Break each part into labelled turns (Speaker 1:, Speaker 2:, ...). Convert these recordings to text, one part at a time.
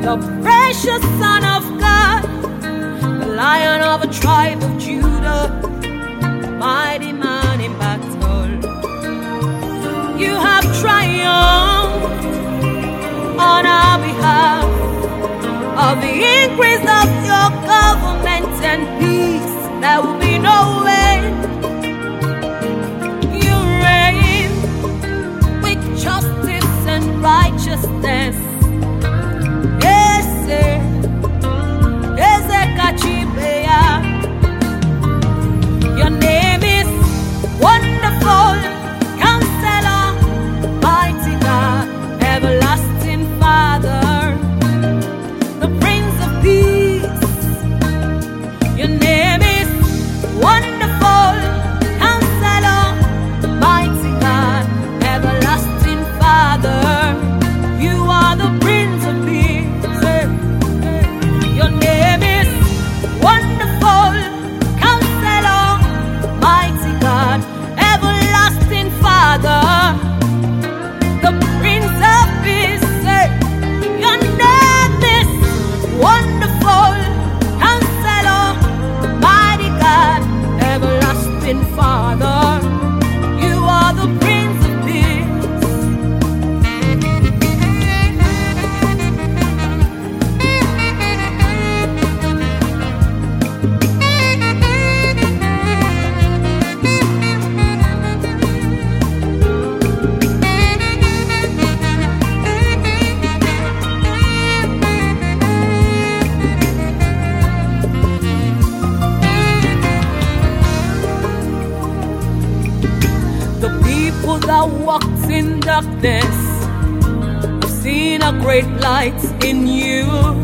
Speaker 1: the precious Son of God, the Lion of a tribe of Judah, mighty man in battle. You have triumphed on our behalf, of the increase of your government and peace. There will be no end. You reign with justice and righteousness. Your name is Wonderful Counselor, Mighty God, Everlasting Father, the Prince of Peace. Your name is Wonderful Counselor, Mighty God, Everlasting Father. You are the Prince of Peace. Your name is Wonderful Counselor, Mighty God, Everlasting Father, the Prince of Peace. Your name is Wonderful Counselor, Mighty God, Everlasting Father. You are the Prince of Peace. The people that walked in darkness have seen a great light in you.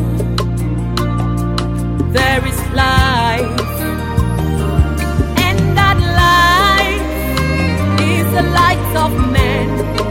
Speaker 1: There is life, and that light is the light of men.